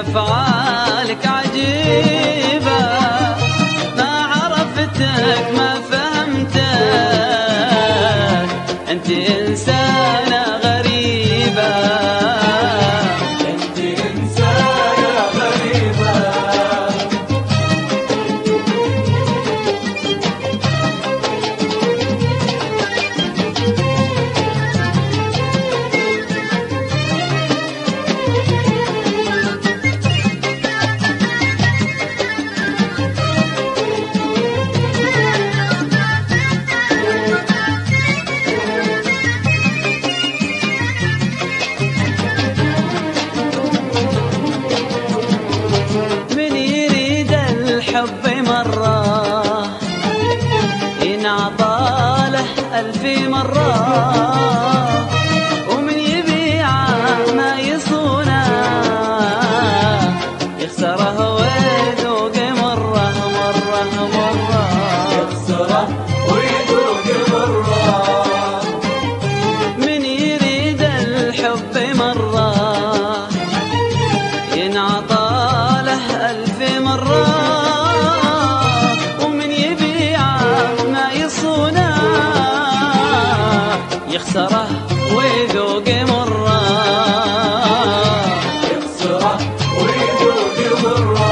أفعالك عجيبة، ما عرفتك ما فهمتك، أنت إنسانة غريبة، أنت إنسانة غريبة. الحب مرة ينعطى له 1000 مرة، ومن يبيعه ما يصونه يخسره ويذوق مرة مرة مرة، يخسره ويذوق مرة. من يريد الحب مرة ينعطى له 1000 مرة، يخسره ويذوق مرة، يخسره ويذوق مرة.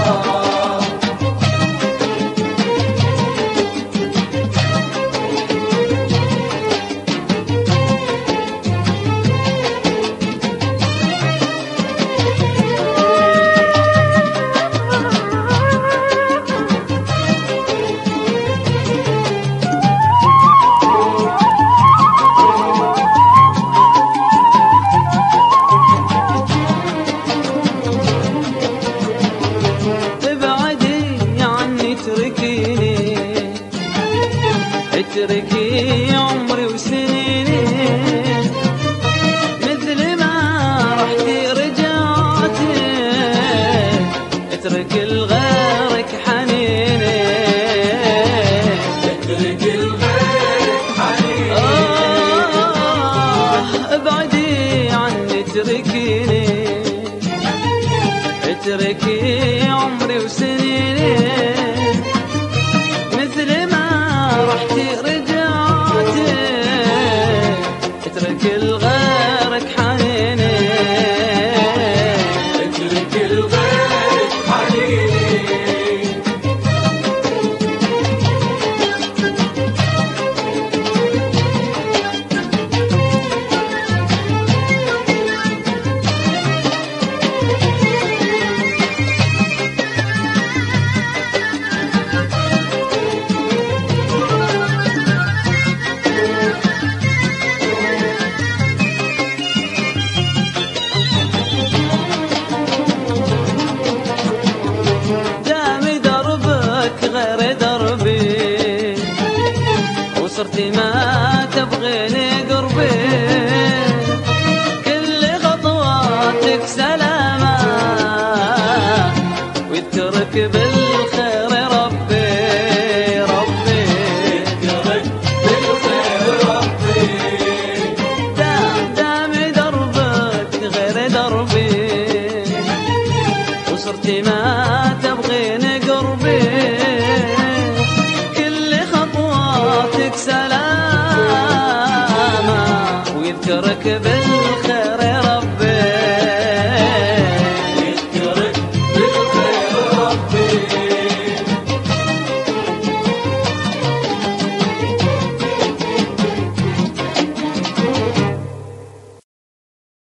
اتركي عمري وسنيني، مثل ما رحتي رجعتي، اترك لغيرك حنيني، اترك لغيرك حنيني. ابعدي عني اتركيني، اتركي عمري وسنيني، مثل ما رحتي رجعتي، اترك لغيرك حنيني، اترك لغيرك حنيني. غير دربي وصرتي ما تبغيني قربي، كل خطواتك سلامة ويذكرك بالخير ربي، ربي يذكرك بالخير ربي. دام دربك غير دربي وصرتي ما تبغيني قربي، سلامة ويذكرك بالخير يا ربي.